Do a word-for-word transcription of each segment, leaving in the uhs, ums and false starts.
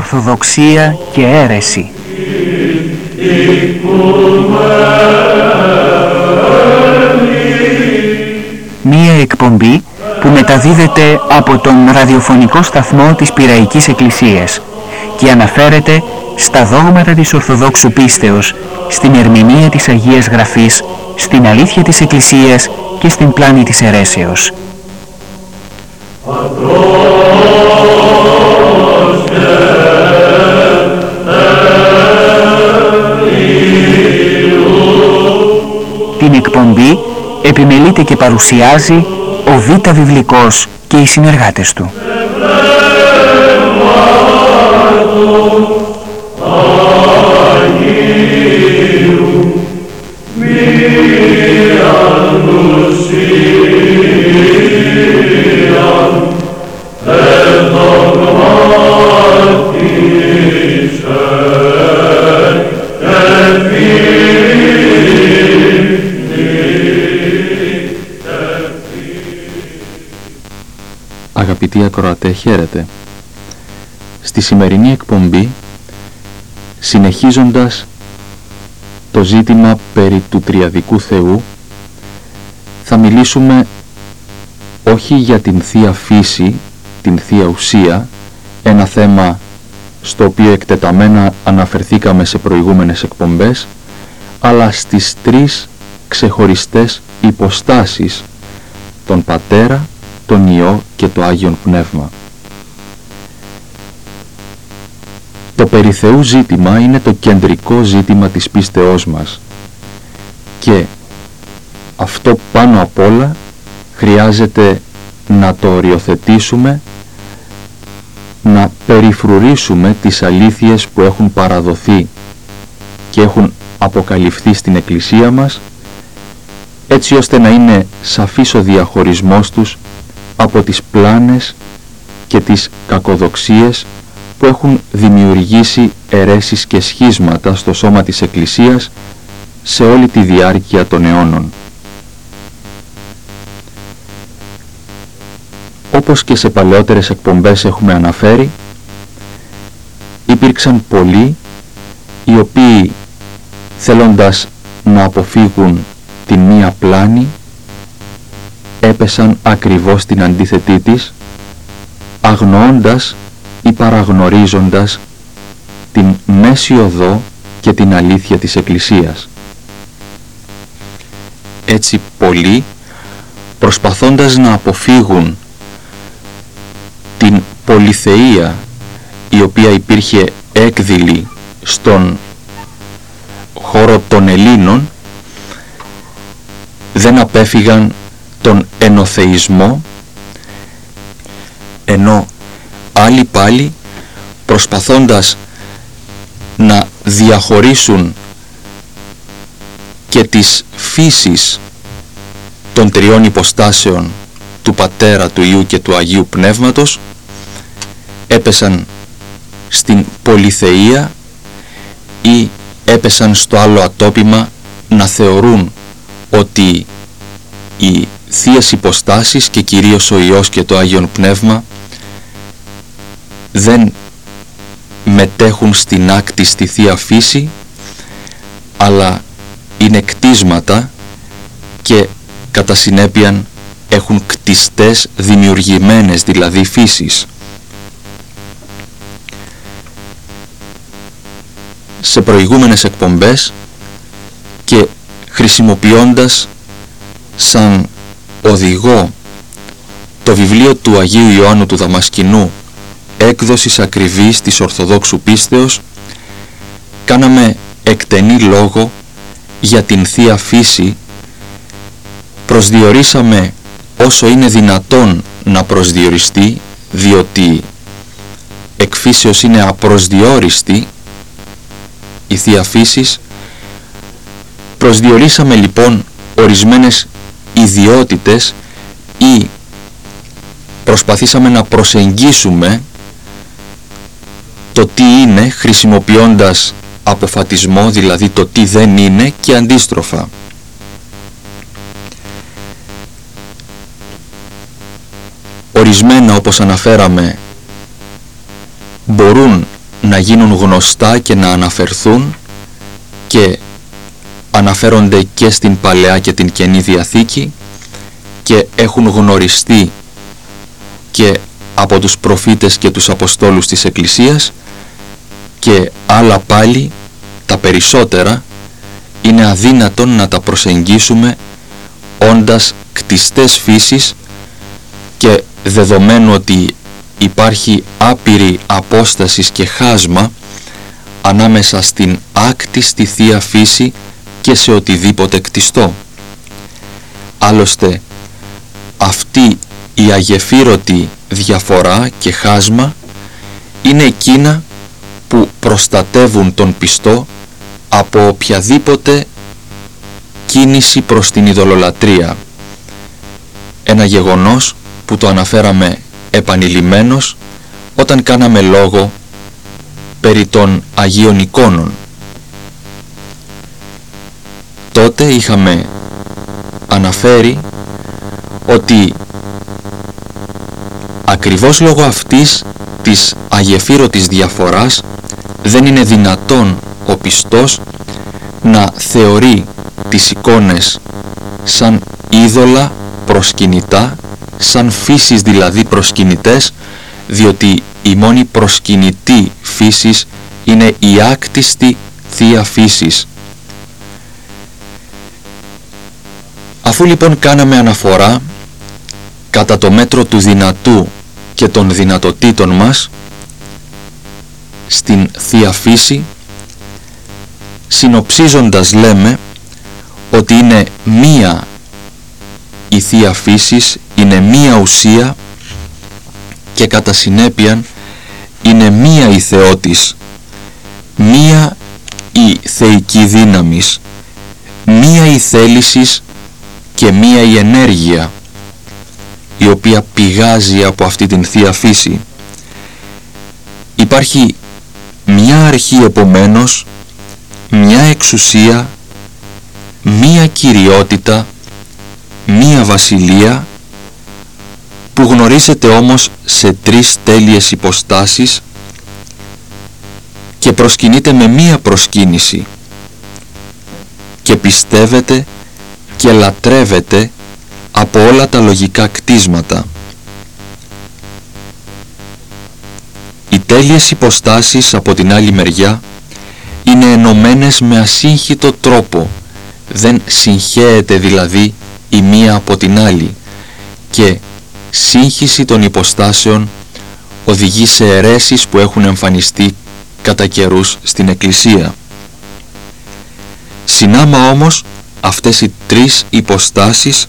Ορθοδοξία και αίρεση. Μία εκπομπή που μεταδίδεται από τον ραδιοφωνικό σταθμό της Πειραϊκής Εκκλησίας και αναφέρεται στα δόγματα της Ορθοδόξου πίστεως, στην ερμηνεία της Αγίας Γραφής, στην αλήθεια της Εκκλησίας και στην πλάνη της αιρέσεως. Την εκπομπή επιμελείται και παρουσιάζει ο Β' Βιβλικός και οι συνεργάτες του. Αγαπητοί ακροατέ, χαίρετε. Στη σημερινή εκπομπή, συνεχίζοντας το ζήτημα περί του τριαδικού Θεού, θα μιλήσουμε όχι για την Θεία Φύση, την Θεία Ουσία, ένα θέμα στο οποίο εκτεταμένα αναφερθήκαμε σε προηγούμενες εκπομπές, αλλά στις τρεις ξεχωριστές υποστάσεις, τον Πατέρα, τον Υιό και το Άγιον Πνεύμα. Το περί Θεού ζήτημα είναι το κεντρικό ζήτημα της πίστεώς μας και αυτό πάνω απ' όλα χρειάζεται να το οριοθετήσουμε, να περιφρουρήσουμε τις αλήθειες που έχουν παραδοθεί και έχουν αποκαλυφθεί στην Εκκλησία μας, έτσι ώστε να είναι σαφής ο διαχωρισμός τους από τις πλάνες και τις κακοδοξίες που έχουν δημιουργήσει αιρέσεις και σχίσματα στο σώμα της Εκκλησίας σε όλη τη διάρκεια των αιώνων. Όπως και σε παλαιότερες εκπομπές έχουμε αναφέρει, υπήρξαν πολλοί οι οποίοι, θέλοντας να αποφύγουν την μία πλάνη, έπεσαν ακριβώς την αντίθετή της, αγνοώντας ή παραγνωρίζοντας την μέση οδό και την αλήθεια της Εκκλησίας. Έτσι πολλοί, προσπαθώντας να αποφύγουν την πολυθεΐα η οποία υπήρχε έκδηλη στον χώρο των Ελλήνων, δεν απέφυγαν τον ενωθεϊσμό, ενώ άλλοι πάλι, προσπαθώντας να διαχωρίσουν και τις φύσεις των τριών υποστάσεων του Πατέρα, του Υιού και του Αγίου Πνεύματος, έπεσαν στην πολυθεΐα ή έπεσαν στο άλλο ατόπιμα να θεωρούν ότι οι θείες υποστάσεις και κυρίως ο Υιός και το Άγιον Πνεύμα δεν μετέχουν στην άκτη στη Θεία Φύση, αλλά είναι κτίσματα και κατά συνέπεια έχουν κτιστές, δημιουργημένες δηλαδή φύσεις. Σε προηγούμενες εκπομπές και χρησιμοποιώντας σαν οδηγό το βιβλίο του Αγίου Ιωάννου του Δαμασκηνού, έκδοσης ακριβής της Ορθοδόξου πίστεως, κάναμε εκτενή λόγο για την Θεία Φύση, προσδιορίσαμε όσο είναι δυνατόν να προσδιοριστεί, διότι εκ φύσεως είναι απροσδιόριστη η Θεία Φύσης. Προσδιορίσαμε λοιπόν ορισμένες ιδιότητες ή προσπαθήσαμε να προσεγγίσουμε το τι είναι, χρησιμοποιώντας αποφατισμό, δηλαδή το τι δεν είναι, και αντίστροφα. Ορισμένα, όπως αναφέραμε, μπορούν να γίνουν γνωστά και να αναφερθούν, και αναφέρονται και στην Παλαιά και την Καινή Διαθήκη και έχουν γνωριστεί και από τους προφήτες και τους Αποστόλους της Εκκλησίας, και άλλα πάλι, τα περισσότερα, είναι αδύνατον να τα προσεγγίσουμε όντας κτιστές φύσης, και δεδομένου ότι υπάρχει άπειρη απόσταση και χάσμα ανάμεσα στην άκτιστη Θεία Φύση και σε οτιδήποτε κτιστό. Άλλωστε, αυτή η αγεφύρωτη διαφορά και χάσμα είναι εκείνα που προστατεύουν τον πιστό από οποιαδήποτε κίνηση προς την ειδωλολατρία. Ένα γεγονός που το αναφέραμε επανειλημμένος όταν κάναμε λόγο περί των Αγίων Εικόνων. Τότε είχαμε αναφέρει ότι ακριβώς λόγω αυτής της αγεφύρωτης διαφοράς δεν είναι δυνατόν ο πιστός να θεωρεί τις εικόνες σαν είδωλα προσκυνητά, σαν φύσεις δηλαδή προσκυνητές, διότι η μόνη προσκυνητή φύσης είναι η άκτιστη Θεία Φύσης. Αφού λοιπόν κάναμε αναφορά κατά το μέτρο του δυνατού και των δυνατοτήτων μας στην Θεία Φύση, συνοψίζοντας λέμε ότι είναι μία η Θεία Φύσης, είναι μία ουσία, και κατά συνέπεια είναι μία η Θεότης, μία η θεϊκή δύναμης, μία η θέλησης και μία η ενέργεια, η οποία πηγάζει από αυτή την Θεία Φύση. Υπάρχει μια αρχή επομένως, μια εξουσία, μια κυριότητα, μια βασιλεία, που γνωρίζεται όμως σε τρεις τέλειες υποστάσεις και προσκυνείται με μία προσκύνηση και πιστεύεται και λατρεύεται από όλα τα λογικά κτίσματα. Οι τέλειες υποστάσεις από την άλλη μεριά είναι ενωμένες με ασύγχυτο τρόπο, δεν συγχέεται δηλαδή η μία από την άλλη, και σύγχυση των υποστάσεων οδηγεί σε αιρέσεις που έχουν εμφανιστεί κατά καιρούς στην Εκκλησία. Συνάμα όμως αυτές οι τρεις υποστάσεις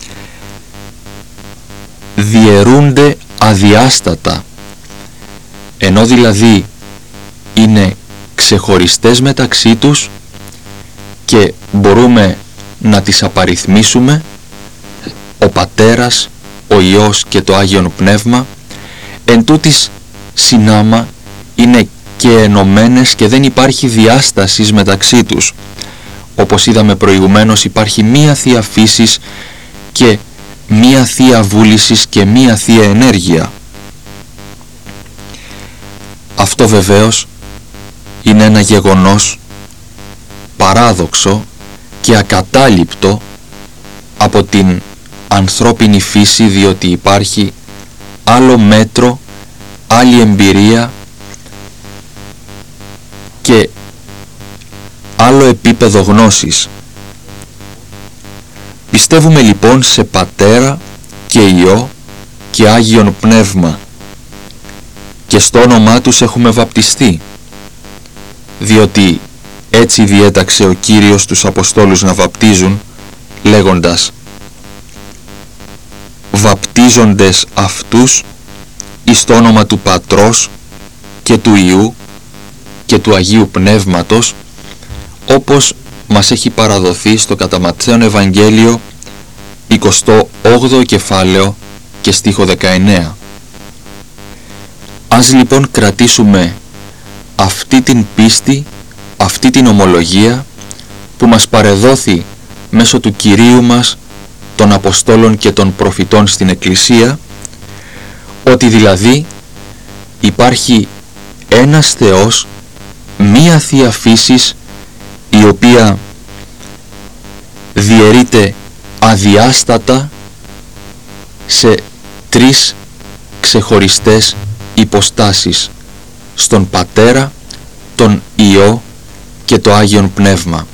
διαιρούνται αδιάστατα, ενώ δηλαδή είναι ξεχωριστές μεταξύ τους και μπορούμε να τις απαριθμίσουμε, ο Πατέρας, ο Υιός και το Άγιον Πνεύμα, εν τούτης συνάμα είναι και ενωμένες και δεν υπάρχει διάστασης μεταξύ τους. Όπως είδαμε προηγουμένως, υπάρχει μία Θεία Φύσης και μία Θεία Βούλησης και μία Θεία Ενέργεια. Αυτό βεβαίως είναι ένα γεγονός παράδοξο και ακατάληπτο από την ανθρώπινη φύση, διότι υπάρχει άλλο μέτρο, άλλη εμπειρία και άλλο επίπεδο γνώσης. Πιστεύουμε λοιπόν σε Πατέρα και Υιό και Άγιον Πνεύμα, και στο όνομά τους έχουμε βαπτιστεί, διότι έτσι διέταξε ο Κύριος τους Αποστόλους να βαπτίζουν, λέγοντας: «Βαπτίζοντες αυτούς εις το όνομα του Πατρός και του Υιού και του Αγίου Πνεύματος, όπως μας έχει παραδοθεί στο κατά Ματθαίον Ευαγγέλιο εικοστό όγδοο κεφάλαιο και στίχο δεκαεννέα». Ας λοιπόν κρατήσουμε αυτή την πίστη, αυτή την ομολογία που μας παρεδόθη μέσω του Κυρίου μας, των Αποστόλων και των Προφητών στην Εκκλησία, ότι δηλαδή υπάρχει ένας Θεός, μία Θεία Φύσης, η οποία διαιρείται αδιάστατα σε τρεις ξεχωριστές υποστάσεις, στον Πατέρα, τον Υιό και το Άγιον Πνεύμα.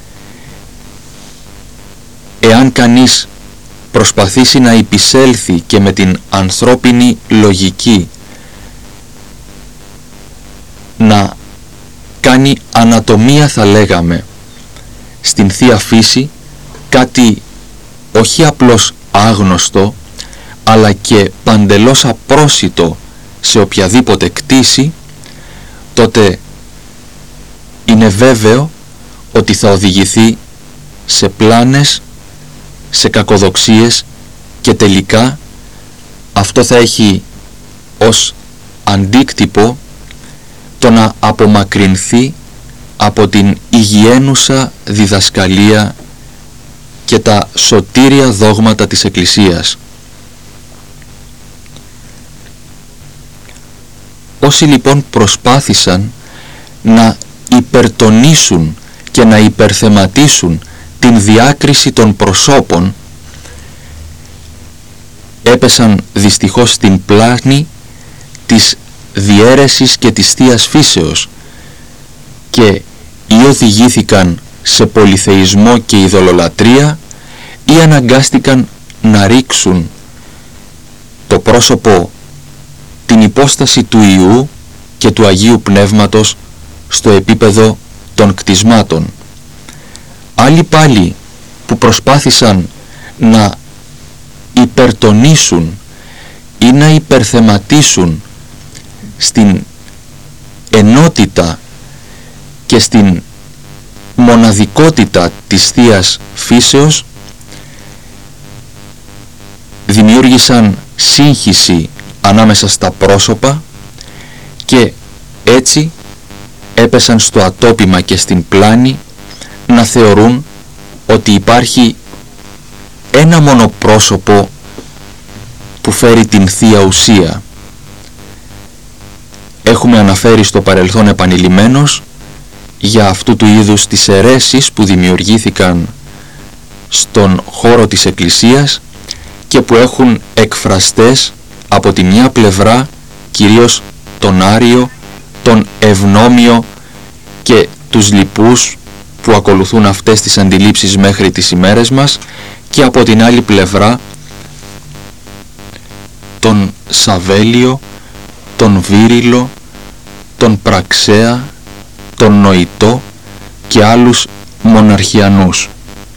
Εάν κανείς προσπαθήσει να υπησέλθει και με την ανθρώπινη λογική να κάνει ανατομία, θα λέγαμε, στην Θεία Φύση, κάτι όχι απλώς άγνωστο, αλλά και παντελώς απρόσιτο σε οποιαδήποτε κτήση, τότε είναι βέβαιο ότι θα οδηγηθεί σε πλάνες, σε κακοδοξίες και τελικά αυτό θα έχει ως αντίκτυπο το να απομακρυνθεί από την υγιένουσα διδασκαλία και τα σωτήρια δόγματα της Εκκλησίας. Όσοι λοιπόν προσπάθησαν να υπερτονίσουν και να υπερθεματίσουν την διάκριση των προσώπων, έπεσαν δυστυχώς στην πλάνη της διαίρεσης και της Θείας Φύσεως και ή οδηγήθηκαν σε πολυθεϊσμό και ειδωλολατρία ή αναγκάστηκαν να ρίξουν το πρόσωπο, την υπόσταση του Υιού και του Αγίου Πνεύματος στο επίπεδο των κτισμάτων. Άλλοι πάλι που προσπάθησαν να υπερτονίσουν ή να υπερθεματίσουν στην ενότητα και στην μοναδικότητα της Θείας Φύσεως, δημιούργησαν σύγχυση ανάμεσα στα πρόσωπα και έτσι έπεσαν στο ατόπιμα και στην πλάνη να θεωρούν ότι υπάρχει ένα μόνο πρόσωπο που φέρει την Θεία Ουσία. Έχουμε αναφέρει στο παρελθόν επανειλημμένως για αυτού του είδους τις αιρέσεις που δημιουργήθηκαν στον χώρο της Εκκλησίας και που έχουν εκφραστές από τη μια πλευρά κυρίως τον Άριο, τον Ευνόμιο και τους λοιπούς που ακολουθούν αυτές τις αντιλήψεις μέχρι τις ημέρες μας, και από την άλλη πλευρά τον Σαβέλιο, τον Βύριλο, τον Πραξέα, τον Νοητό και άλλους μοναρχιανούς.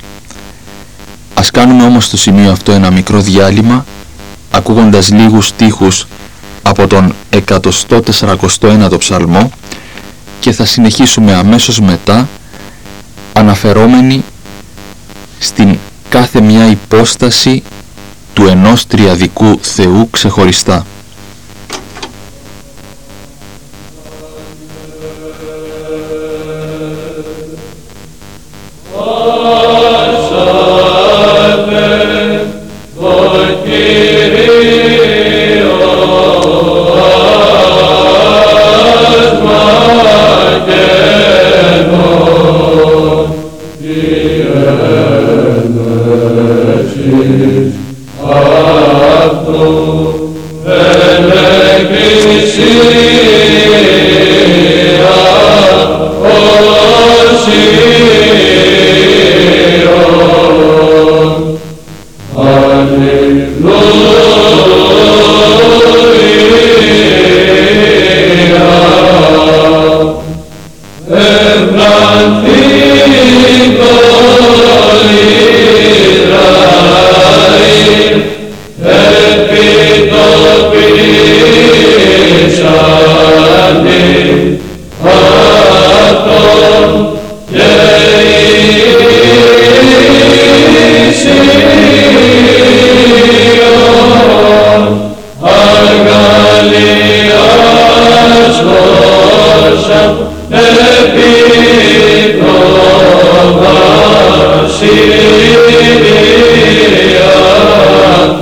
Ας κάνουμε όμως στο σημείο αυτό ένα μικρό διάλειμμα, ακούγοντας λίγους στίχους από τον εκατόν σαράντα ένατο ψαλμό, και θα συνεχίσουμε αμέσως μετά, αναφερόμενοι στην κάθε μια υπόσταση του ενός τριαδικού Θεού ξεχωριστά.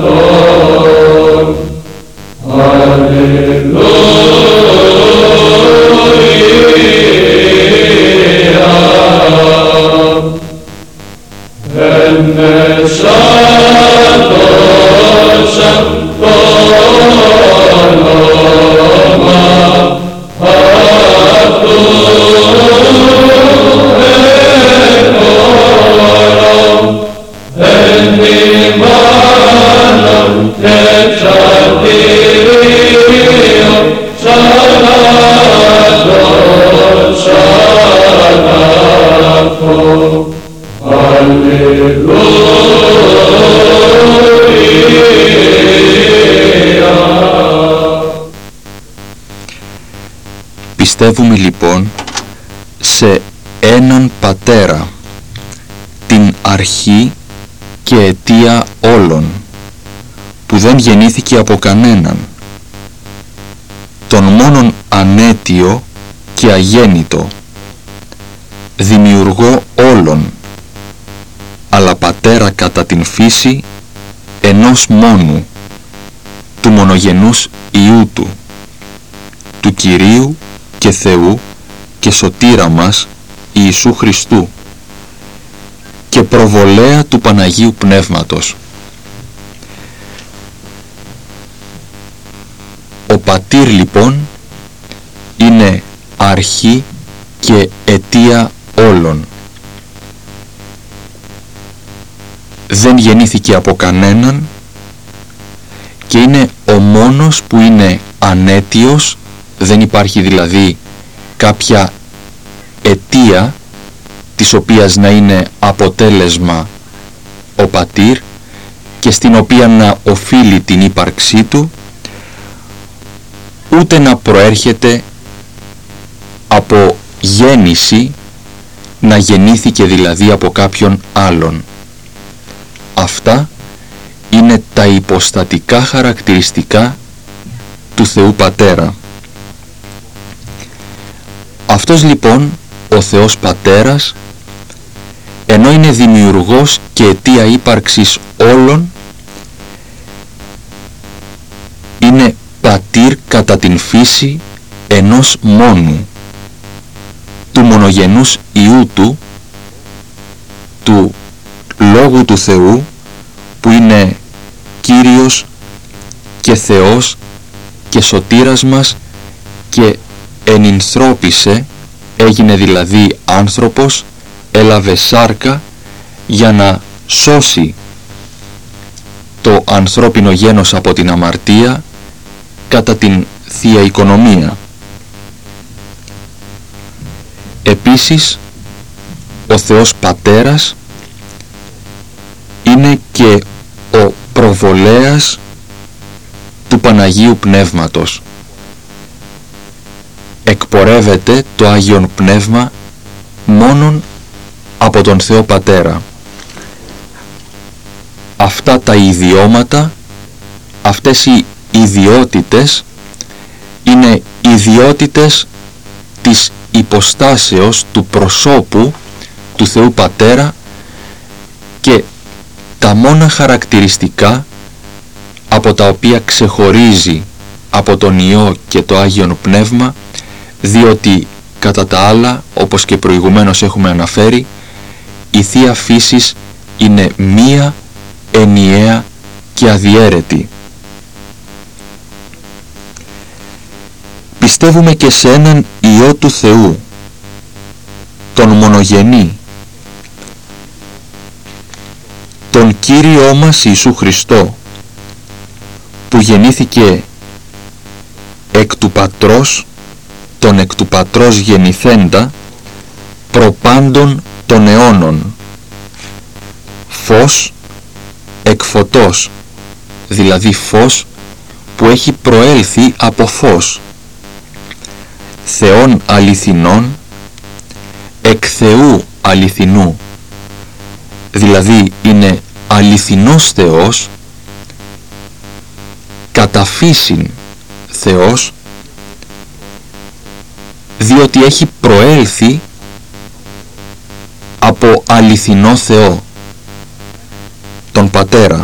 Alleluia. Πιστεύουμε λοιπόν σε έναν Πατέρα, την αρχή και αιτία όλων, που δεν γεννήθηκε από κανέναν, τον μόνον ανέτιο και αγέννητο, δημιουργό όλων, αλλά Πατέρα κατά την φύση ενός μόνου, του μονογενούς Υιού Του, του Κυρίου και Θεού και Σωτήρα μας Ιησού Χριστού, και προβολέα του Παναγίου Πνεύματος. Ο Πατήρ λοιπόν είναι αρχή και αιτία όλων. Δεν γεννήθηκε από κανέναν και είναι ο μόνος που είναι ανέτιος, δεν υπάρχει δηλαδή κάποια αιτία της οποίας να είναι αποτέλεσμα ο Πατήρ και στην οποία να οφείλει την ύπαρξή του, ούτε να προέρχεται από γέννηση, να γεννήθηκε δηλαδή από κάποιον άλλον. Αυτά είναι τα υποστατικά χαρακτηριστικά του Θεού Πατέρα. Αυτός λοιπόν ο Θεός Πατέρας, ενώ είναι δημιουργός και αιτία ύπαρξης όλων, είναι Πατήρ κατά την φύση ενός μόνου, του μονογενούς Υιού Του, του Λόγου του Θεού, που είναι Κύριος και Θεός και Σωτήρας μας, και ενυνθρώπισε, έγινε δηλαδή άνθρωπος, έλαβε σάρκα για να σώσει το ανθρώπινο γένος από την αμαρτία κατά την Θεία Οικονομία. Επίσης, ο Θεός Πατέρας είναι και ο προβολέας του Παναγίου Πνεύματος. Εκπορεύεται το Άγιον Πνεύμα μόνον από τον Θεό Πατέρα. Αυτά τα ιδιώματα, αυτές οι ιδιότητες είναι ιδιότητες της υποστάσεως του προσώπου του Θεού Πατέρα και τα μόνα χαρακτηριστικά από τα οποία ξεχωρίζει από τον Υιό και το Άγιον Πνεύμα, διότι κατά τα άλλα, όπως και προηγουμένως έχουμε αναφέρει, η Θεία Φύσης είναι μία, ενιαία και αδιέρετη. Πιστεύουμε και σε έναν Υιό του Θεού, τον μονογενή, τον Κύριό μας Ιησού Χριστό, που γεννήθηκε εκ του Πατρός, τον εκ του Πατρός γεννηθέντα, προπάντων των αιώνων, φως εκ φωτός, δηλαδή φως που έχει προέλθει από φως, Θεών αληθινών, εκ Θεού αληθινού, δηλαδή είναι αληθινός Θεός, κατά φύσιν Θεός, διότι έχει προέλθει από αληθινό Θεό, τον Πατέρα,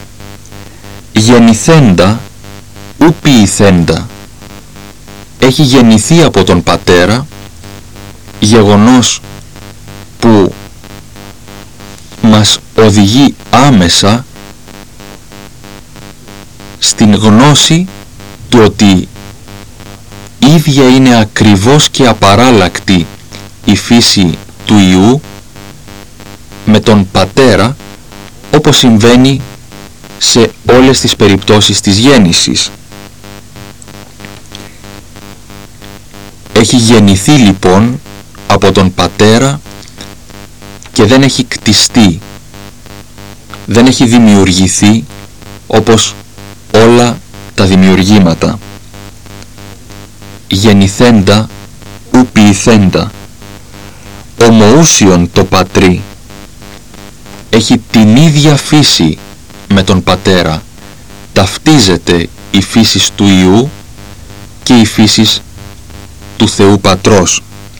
γεννηθέντα ου ποιηθέντα, έχει γεννηθεί από τον Πατέρα, γεγονός που μας οδηγεί άμεσα στην γνώση του ότι ίδια είναι ακριβώς και απαράλλακτη η φύση του Υιού με τον Πατέρα, όπως συμβαίνει σε όλες τις περιπτώσεις της γέννησης. Έχει γεννηθεί λοιπόν από τον Πατέρα και δεν έχει κτιστεί, δεν έχει δημιουργηθεί όπως όλα τα δημιουργήματα. Γεννηθέντα ου ποιηθέντα, ομοούσιον το Πατρί, έχει την ίδια φύση με τον Πατέρα, ταυτίζεται η φύση του Υιού και η φύση του Θεού Πατρός.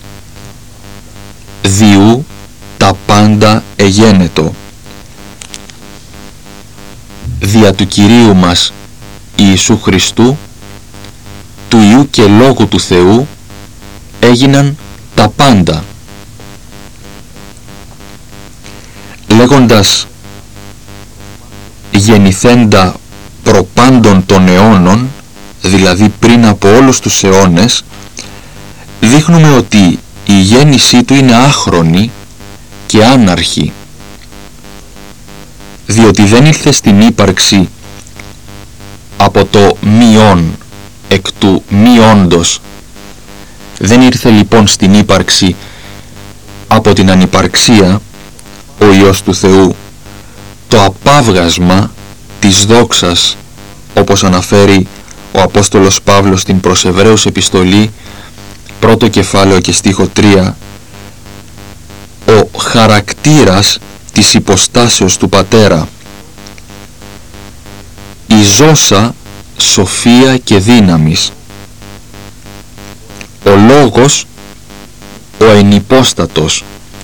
Διού τα πάντα εγένετο. Δια του Κυρίου μας Ιησού Χριστού, του Υιού και Λόγου του Θεού, έγιναν τα πάντα. Λέγοντας γεννηθέντα προπάντων των αιώνων, δηλαδή πριν από όλους τους αιώνες, δείχνουμε ότι η γέννησή του είναι άχρονη και άναρχη, διότι δεν ήρθε στην ύπαρξη από το μειόν, εκ του μη όντος. Δεν ήρθε λοιπόν στην ύπαρξη από την ανυπαρξία ο Υιός του Θεού, το απάβγασμα της δόξας, όπως αναφέρει ο Απόστολος Παύλος στην προς Εβραίους επιστολή, πρώτο κεφάλαιο και στίχο τρία, ο χαρακτήρας της υποστάσεως του Πατέρα, η ζώσα σοφία και δύναμης, ο Λόγος ο ενυπόστατος,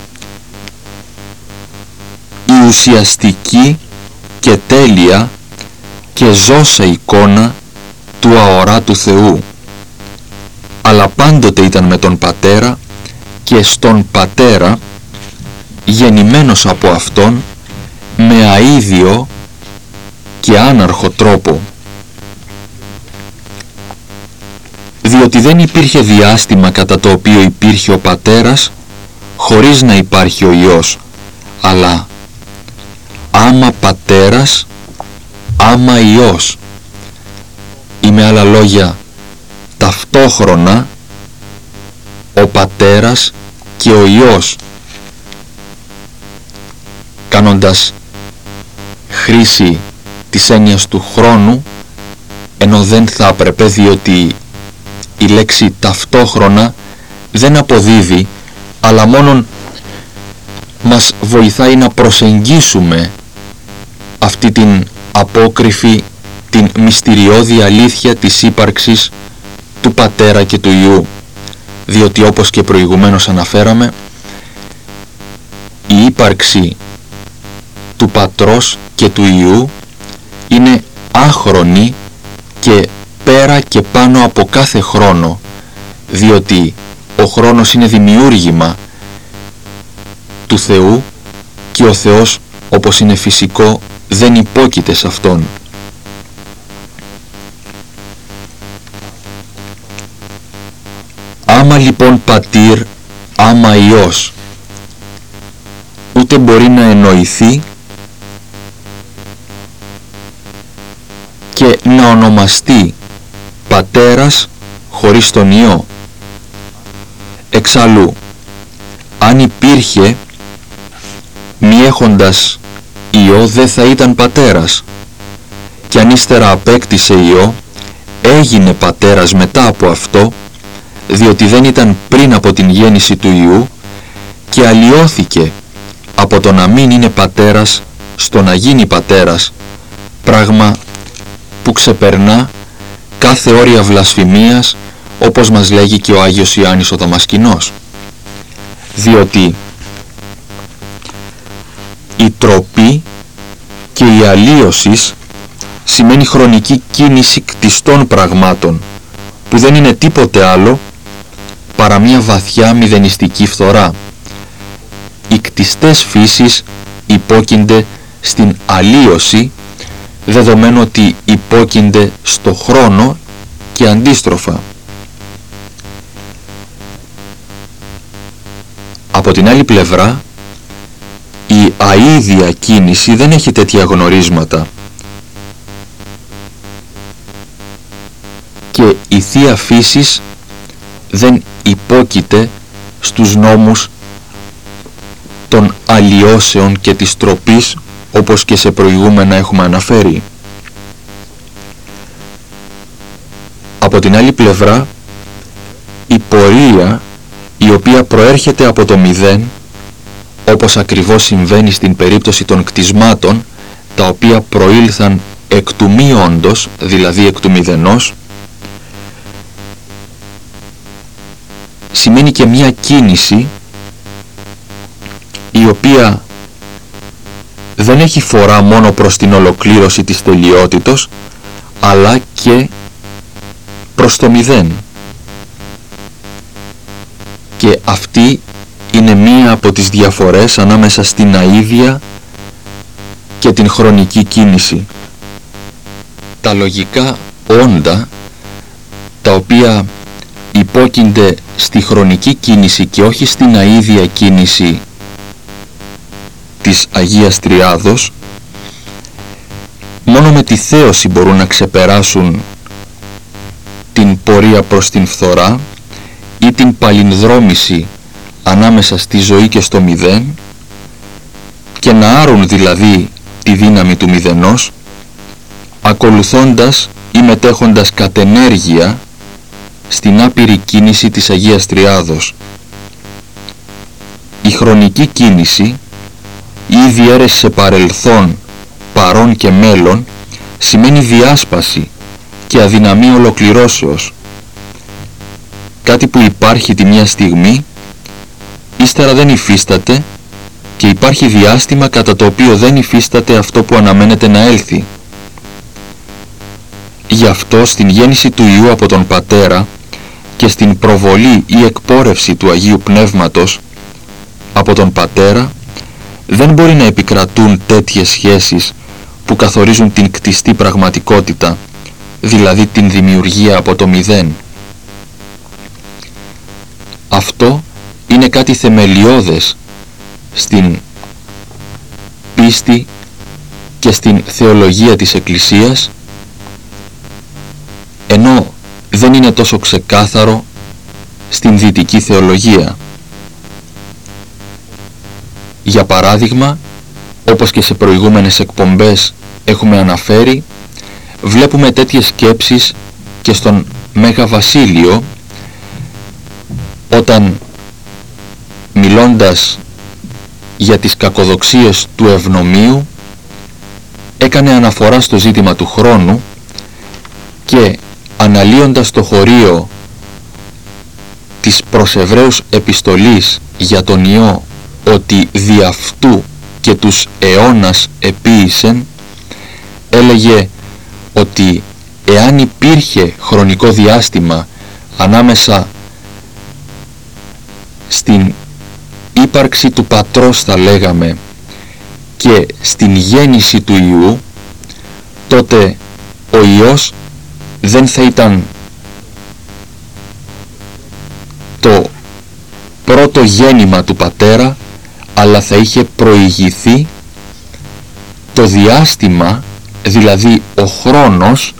η ουσιαστική και τέλεια και ζώσα εικόνα του αοράτου Θεού, αλλά πάντοτε ήταν με τον Πατέρα και στον Πατέρα, γεννημένος από Αυτόν με αίδιο και άναρχο τρόπο. Διότι δεν υπήρχε διάστημα κατά το οποίο υπήρχε ο Πατέρας χωρίς να υπάρχει ο Υιός, αλλά άμα Πατέρας, άμα Υιός, ή με άλλα λόγια ταυτόχρονα ο Πατέρας και ο Υιός, κάνοντας χρήση της έννοιας του χρόνου, ενώ δεν θα έπρεπε, διότι η λέξη ταυτόχρονα δεν αποδίδει, αλλά μόνον μας βοηθάει να προσεγγίσουμε αυτή την απόκριφη, την μυστηριώδη αλήθεια της ύπαρξης του Πατέρα και του Υιού, διότι όπως και προηγουμένως αναφέραμε, η ύπαρξη του Πατρός και του Υιού είναι άχρονη και πέρα και πάνω από κάθε χρόνο, διότι ο χρόνος είναι δημιούργημα του Θεού και ο Θεός, όπως είναι φυσικό, δεν υπόκειται σε Αυτόν. Άμα λοιπόν Πατήρ, άμα Υιός, ούτε μπορεί να εννοηθεί και να ονομαστεί Πατέρας χωρίς τον Υιό. Εξαλλού, αν υπήρχε μη έχοντας Υιό, δεν θα ήταν Πατέρας, και αν ύστερα απέκτησε Υιό, έγινε Πατέρας μετά από αυτό, διότι δεν ήταν πριν από την γέννηση του Υιού και αλλοιώθηκε από το να μην είναι Πατέρας στο να γίνει Πατέρας, πράγμα που ξεπερνά κάθε όρια βλασφημίας, όπως μας λέγει και ο Άγιος Ιωάννης ο Δαμασκηνός. Διότι η τροπή και η αλλοίωση σημαίνει χρονική κίνηση κτιστών πραγμάτων, που δεν είναι τίποτε άλλο παρά μια βαθιά μηδενιστική φθορά. Οι κτιστές φύσεις υπόκεινται στην αλλοίωση δεδομένου ότι υπόκεινται στο χρόνο και αντίστροφα. Από την άλλη πλευρά, η αίδια κίνηση δεν έχει τέτοια γνωρίσματα και η Θεία Φύσης δεν υπόκειται στους νόμους των αλλοιώσεων και της τροπής, όπως και σε προηγούμενα έχουμε αναφέρει. Από την άλλη πλευρά, η πορεία η οποία προέρχεται από το μηδέν, όπως ακριβώς συμβαίνει στην περίπτωση των κτισμάτων, τα οποία προήλθαν εκ του μη όντως, δηλαδή εκ του μηδενός, σημαίνει και μια κίνηση η οποία δεν έχει φορά μόνο προς την ολοκλήρωση της τελειότητος, αλλά και προς το μηδέν. Και αυτή είναι μία από τις διαφορές ανάμεσα στην αίδια και την χρονική κίνηση. Τα λογικά όντα, τα οποία υπόκεινται στη χρονική κίνηση και όχι στην αίδια κίνηση της Αγίας Τριάδος, μόνο με τη θέωση μπορούν να ξεπεράσουν την πορεία προς την φθορά ή την παλινδρόμηση ανάμεσα στη ζωή και στο μηδέν, και να άρουν δηλαδή τη δύναμη του μηδενός, ακολουθώντας ή μετέχοντας κατ' ενέργεια στην άπειρη κίνηση της Αγίας Τριάδος. Η χρονική κίνηση, η διαίρεση σε παρελθόν, παρόν και μέλλον, σημαίνει διάσπαση και αδυναμία ολοκληρώσεως. Κάτι που υπάρχει τη μια στιγμή, ύστερα δεν υφίσταται, και υπάρχει διάστημα κατά το οποίο δεν υφίσταται αυτό που αναμένεται να έλθει. Γι' αυτό στην γέννηση του Υιού από τον Πατέρα και στην προβολή ή εκπόρευση του Αγίου Πνεύματος από τον Πατέρα δεν μπορεί να επικρατούν τέτοιες σχέσεις που καθορίζουν την κτιστή πραγματικότητα, δηλαδή την δημιουργία από το μηδέν. Αυτό είναι κάτι θεμελιώδες στην πίστη και στην θεολογία της Εκκλησίας, ενώ δεν είναι τόσο ξεκάθαρο στην δυτική θεολογία. Για παράδειγμα, όπως και σε προηγούμενες εκπομπές έχουμε αναφέρει, βλέπουμε τέτοιες σκέψεις και στον Μέγα Βασίλειο, όταν μιλώντας για τις κακοδοξίες του ευνομίου έκανε αναφορά στο ζήτημα του χρόνου και αναλύοντας το χωρίο της προς Εβραίους επιστολής για τον Υιό, ότι δι' αυτού και τους αιώνας επίησεν, έλεγε ότι εάν υπήρχε χρονικό διάστημα ανάμεσα στην ύπαρξη του Πατρός, θα λέγαμε, και στην γέννηση του Υιού, τότε ο Υιός δεν θα ήταν το πρώτο γέννημα του Πατέρα, αλλά θα είχε προηγηθεί το διάστημα, δηλαδή ο χρόνος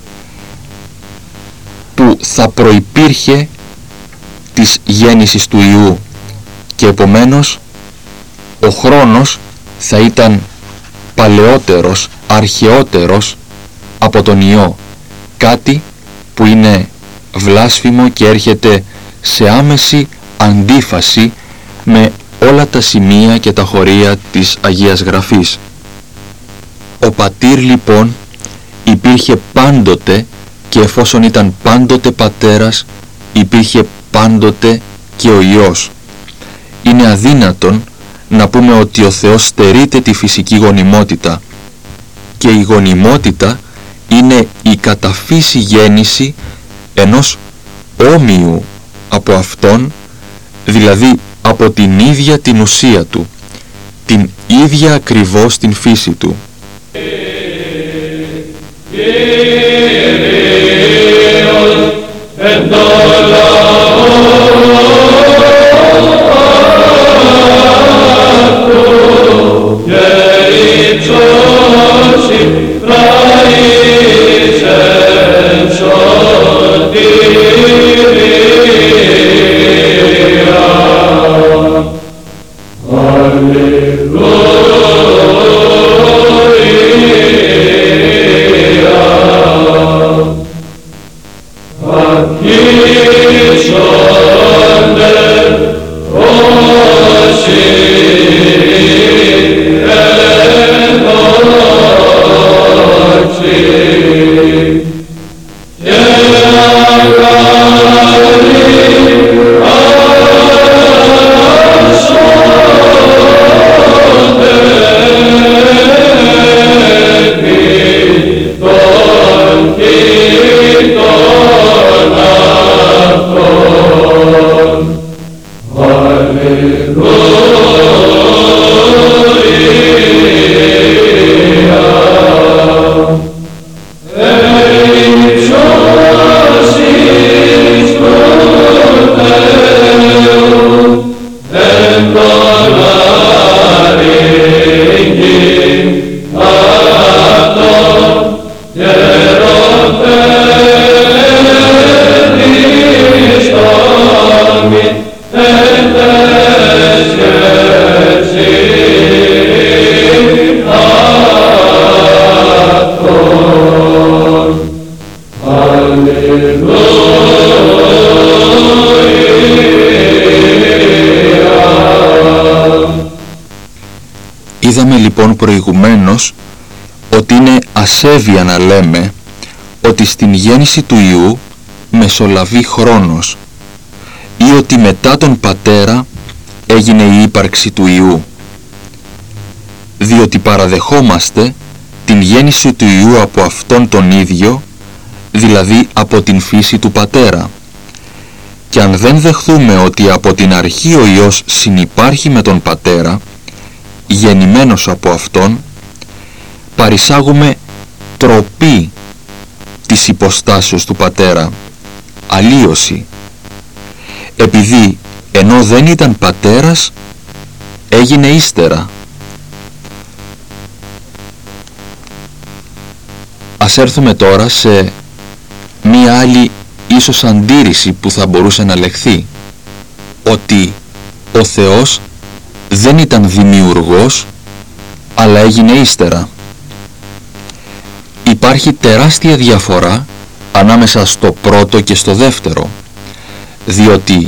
που θα προϋπήρχε της γέννησης του Υιού, και επομένως ο χρόνος θα ήταν παλαιότερος, αρχαιότερος από τον Υιό, κάτι που είναι βλάσφημο και έρχεται σε άμεση αντίφαση με όλα τα σημεία και τα χωρία της Αγίας Γραφής. Ο Πατήρ λοιπόν υπήρχε πάντοτε, και εφόσον ήταν πάντοτε Πατέρας, υπήρχε πάντοτε και ο Υιός. Είναι αδύνατον να πούμε ότι ο Θεός στερείται τη φυσική γονιμότητα, και η γονιμότητα είναι η κατά φύση γέννηση ενός όμοιου από Αυτόν, δηλαδή από την ίδια την ουσία Του, την ίδια ακριβώς την φύση Του. Είδαμε λοιπόν προηγουμένως ότι είναι ασέβεια να λέμε ότι στην γέννηση του Υιού μεσολαβεί χρόνος ή ότι μετά τον Πατέρα έγινε η ύπαρξη του Υιού, διότι παραδεχόμαστε την γέννηση του Υιού από Αυτόν τον ίδιο, δηλαδή από την φύση του Πατέρα. Και αν δεν δεχθούμε ότι από την αρχή ο Υιός συνυπάρχει με τον Πατέρα, γεννημένος από Αυτόν, παρισάγουμε τροπή της υποστάσεως του Πατέρα, αλλίωση, επειδή ενώ δεν ήταν πατέρας, έγινε ύστερα. Ας έρθουμε τώρα σε μία άλλη ίσως αντίρρηση που θα μπορούσε να λεχθεί, ότι ο Θεός δεν ήταν δημιουργός, αλλά έγινε ύστερα. Υπάρχει τεράστια διαφορά ανάμεσα στο πρώτο και στο δεύτερο, διότι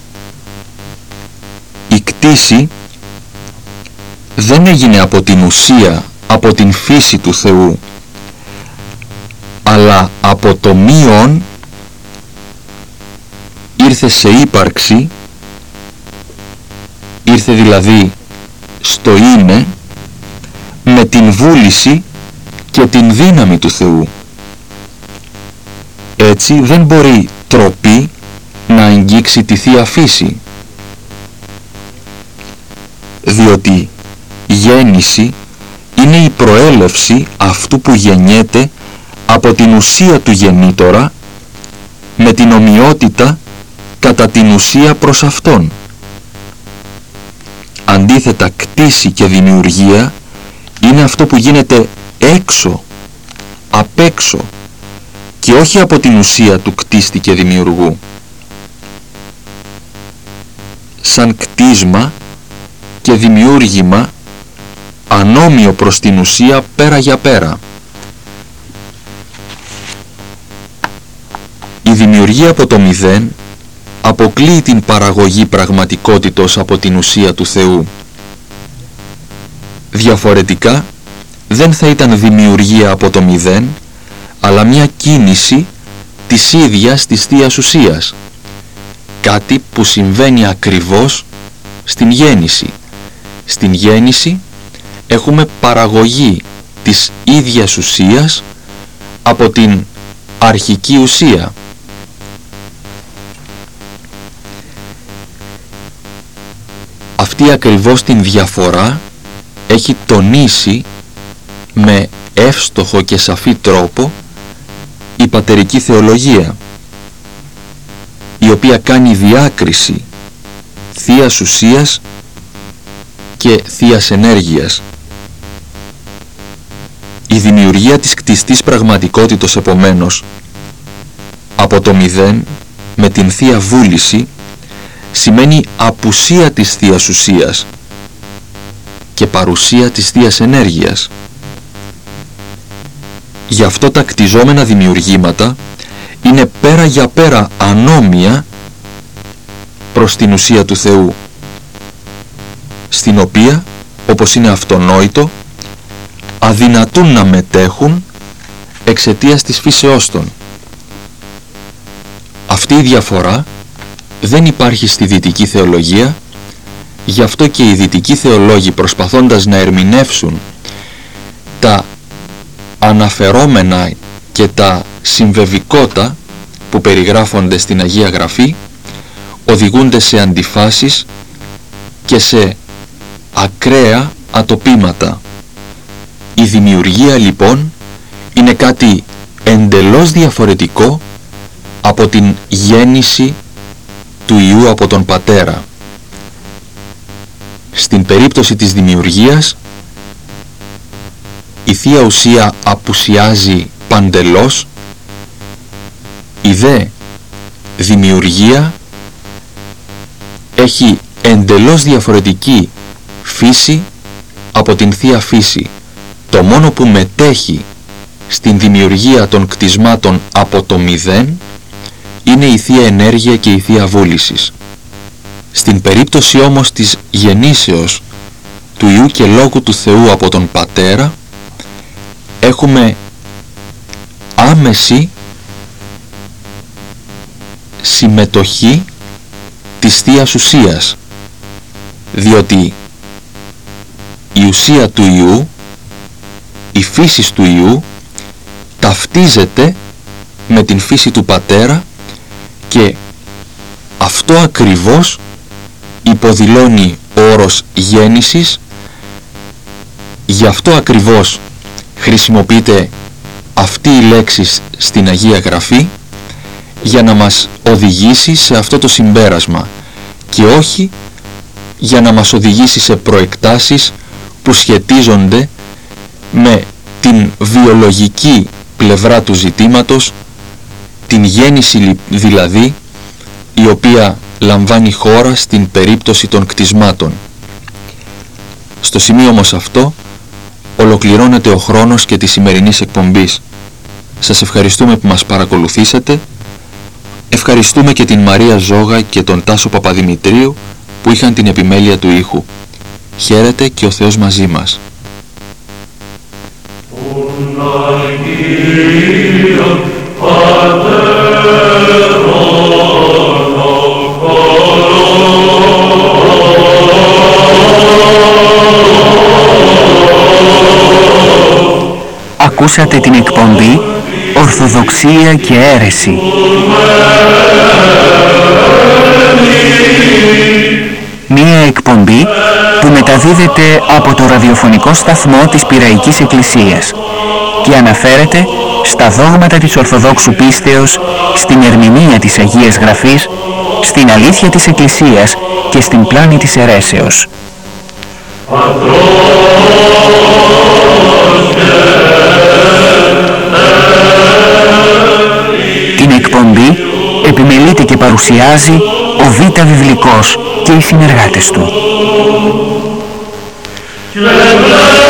η κτήση δεν έγινε από την ουσία, από την φύση του Θεού, αλλά από το μείον ήρθε σε ύπαρξη, ήρθε δηλαδή στο είναι, με την βούληση και την δύναμη του Θεού. Έτσι δεν μπορεί τροπή να αγγίξει τη Θεία Φύση, διότι η γέννηση είναι η προέλευση αυτού που γεννιέται από την ουσία του γεννήτορα με την ομοιότητα κατά την ουσία προς Αυτόν. Αντίθετα, κτήση και δημιουργία είναι αυτό που γίνεται έξω, απ' έξω και όχι από την ουσία του κτίστη και δημιουργού. Σαν κτίσμα και δημιούργημα ανώμιο προς την ουσία πέρα για πέρα. Η δημιουργία από το μηδέν αποκλείει την παραγωγή πραγματικότητος από την ουσία του Θεού. Διαφορετικά, δεν θα ήταν δημιουργία από το μηδέν, αλλά μια κίνηση της ίδιας της Θείας Ουσίας. Κάτι που συμβαίνει ακριβώς στην γέννηση. Στην γέννηση έχουμε παραγωγή της ίδιας ουσίας από την αρχική ουσία. Αυτή ακριβώς την διαφορά έχει τονίσει με εύστοχο και σαφή τρόπο η πατερική θεολογία, η οποία κάνει διάκριση θείας ουσίας και θείας ενέργειας. Η δημιουργία της κτιστής πραγματικότητος, επομένως, από το μηδέν με την θεία βούληση, σημαίνει απουσία της θείας ουσίας και παρουσία της θείας ενέργειας. Γι' αυτό τα κτιζόμενα δημιουργήματα είναι πέρα για πέρα ανώμια προς την ουσία του Θεού, στην οποία, όπως είναι αυτονόητο, αδυνατούν να μετέχουν εξαιτίας της φύσεώς των. Αυτή η διαφορά δεν υπάρχει στη δυτική θεολογία, γι' αυτό και οι δυτικοί θεολόγοι, προσπαθώντας να ερμηνεύσουν τα αναφερόμενα και τα συμβεβικότα που περιγράφονται στην Αγία Γραφή, οδηγούνται σε αντιφάσεις και σε ακραία ατοπήματα. Η δημιουργία λοιπόν είναι κάτι εντελώς διαφορετικό από την γέννηση του Υιού από τον Πατέρα. Στην περίπτωση της δημιουργίας, η Θεία Ουσία απουσιάζει παντελώς, η δε δημιουργία έχει εντελώς διαφορετική φύση από την Θεία Φύση. Το μόνο που μετέχει στην δημιουργία των κτισμάτων από το μηδέν είναι η Θεία Ενέργεια και η Θεία Βούλησης. Στην περίπτωση όμως της γεννήσεως του Υιού και Λόγου του Θεού από τον Πατέρα, έχουμε άμεση συμμετοχή της Θείας Ουσίας, διότι η ουσία του Υιού, η φύση του Υιού, ταυτίζεται με την φύση του Πατέρα και αυτό ακριβώς υποδηλώνει ο όρος γέννησης. Γι' αυτό ακριβώς χρησιμοποιείται αυτή η λέξη στην Αγία Γραφή, για να μας οδηγήσει σε αυτό το συμπέρασμα και όχι για να μας οδηγήσει σε προεκτάσεις που σχετίζονται με την βιολογική πλευρά του ζητήματος, την γέννηση δηλαδή, η οποία λαμβάνει χώρα στην περίπτωση των κτισμάτων. Στο σημείο όμως αυτό ολοκληρώνεται ο χρόνος και της σημερινής εκπομπής. Σας ευχαριστούμε που μας παρακολουθήσατε. Ευχαριστούμε και την Μαρία Ζόγα και τον Τάσο Παπαδημητρίου που είχαν την επιμέλεια του ήχου. Χαίρετε και ο Θεός μαζί μας. Ακούσατε την εκπομπή Ορθοδοξία και Αίρεση. Μία εκπομπή που μεταδίδεται από το ραδιοφωνικό σταθμό της Πειραϊκής Εκκλησίας και αναφέρεται στα δόγματα της Ορθοδόξου πίστεως, στην ερμηνεία της Αγίας Γραφής, στην αλήθεια της Εκκλησίας και στην πλάνη της αιρέσεως. Την εκπομπή επιμελείται και παρουσιάζει ο Β' Βιβλικός και οι συνεργάτες του.